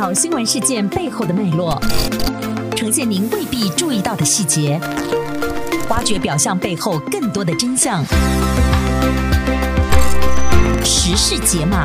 讨新闻事件背后的脉络，呈现您未必注意到的细节，挖掘表象背后更多的真相。时事解码。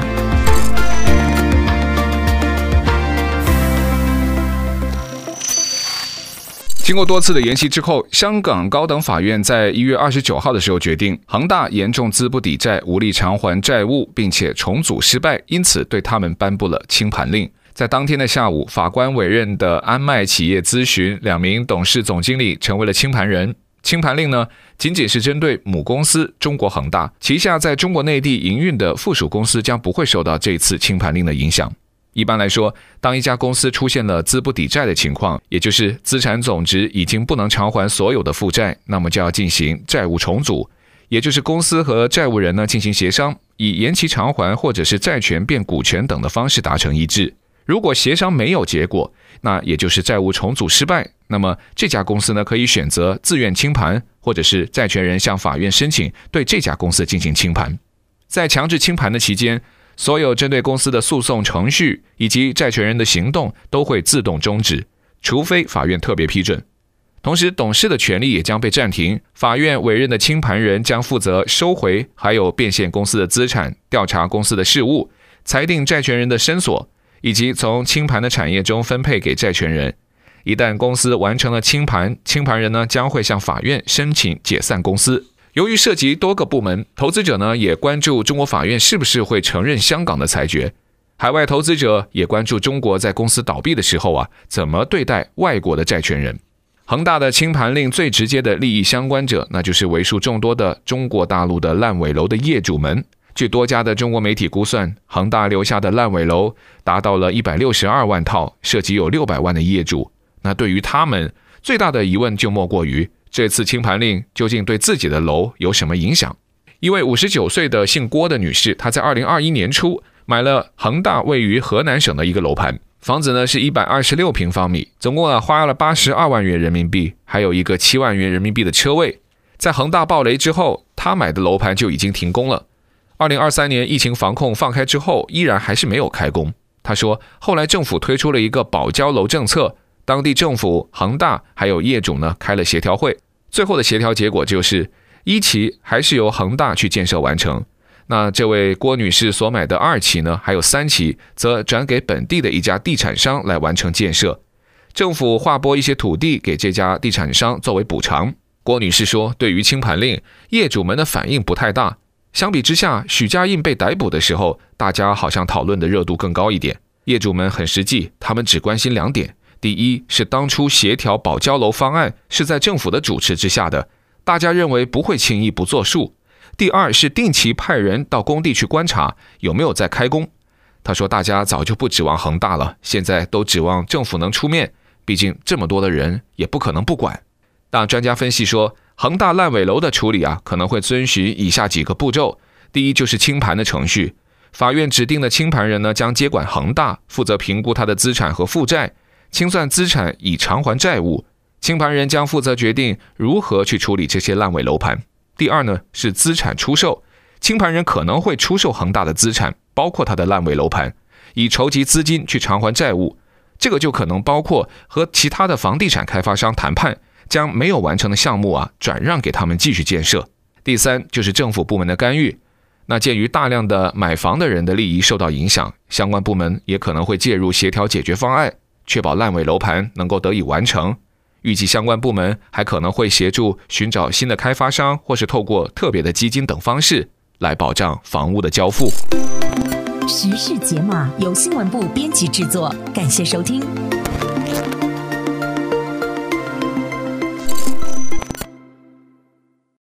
经过多次的延期之后，香港高等法院在1月29号的时候决定，恒大严重资不抵债，无力偿还债务，并且重组失败，因此对他们颁布了清盘令。在当天的下午，法官委任的安迈企业咨询2名董事总经理成为了清盘人。清盘令呢，仅仅是针对母公司中国恒大，旗下在中国内地营运的附属公司将不会受到这次清盘令的影响。一般来说，当一家公司出现了资不抵债的情况，也就是资产总值已经不能偿还所有的负债，那么就要进行债务重组，也就是公司和债务人呢进行协商，以延期偿还或者是债权变股权等的方式达成一致。如果协商没有结果，那也就是债务重组失败，那么这家公司呢可以选择自愿清盘，或者是债权人向法院申请对这家公司进行清盘。在强制清盘的期间，所有针对公司的诉讼程序以及债权人的行动都会自动终止，除非法院特别批准。同时，董事的权利也将被暂停，法院委任的清盘人将负责收回还有变现公司的资产，调查公司的事务，裁定债权人的申索，以及从清盘的产业中分配给债权人。一旦公司完成了清盘，清盘人呢将会向法院申请解散公司。由于涉及多个部门，投资者呢也关注中国法院是不是会承认香港的裁决。海外投资者也关注中国在公司倒闭的时候怎么对待外国的债权人。恒大的清盘令最直接的利益相关者，那就是为数众多的中国大陆的烂尾楼的业主们。据多家的中国媒体估算，恒大留下的烂尾楼达到了162万套，涉及有600万的业主。那对于他们最大的疑问就莫过于这次清盘令究竟对自己的楼有什么影响？一位59岁的姓郭的女士，她在2021年初买了恒大位于河南省的一个楼盘，房子呢是126平方米，总共花了82万元人民币，还有一个7万元人民币的车位。在恒大暴雷之后，她买的楼盘就已经停工了。2023年疫情防控放开之后，依然还是没有开工。她说，后来政府推出了一个保交楼政策，当地政府、恒大还有业主呢开了协调会，最后的协调结果就是1期还是由恒大去建设完成，那这位郭女士所买的2期呢，还有3期则转给本地的一家地产商来完成建设，政府划拨一些土地给这家地产商作为补偿。郭女士说，对于清盘令，业主们的反应不太大，相比之下，许家印被逮捕的时候，大家好像讨论的热度更高一点。业主们很实际，他们只关心2点。第一是当初协调保交楼方案是在政府的主持之下的，大家认为不会轻易不作数。第二是定期派人到工地去观察有没有在开工。他说大家早就不指望恒大了，现在都指望政府能出面，毕竟这么多的人也不可能不管。但专家分析说，恒大烂尾楼的处理可能会遵循以下几个步骤。第一就是清盘的程序，法院指定的清盘人呢将接管恒大，负责评估他的资产和负债，清算资产以偿还债务，清盘人将负责决定如何去处理这些烂尾楼盘。第二呢是资产出售，清盘人可能会出售恒大的资产，包括他的烂尾楼盘，以筹集资金去偿还债务。这个就可能包括和其他的房地产开发商谈判，将没有完成的项目转让给他们继续建设。第三就是政府部门的干预，那鉴于大量的买房的人的利益受到影响，相关部门也可能会介入协调解决方案，确保烂尾楼盘能够得以完成。预计相关部门还可能会协助寻找新的开发商，或是透过特别的基金等方式来保障房屋的交付。 时事解码由新闻部编辑制作，感谢收听。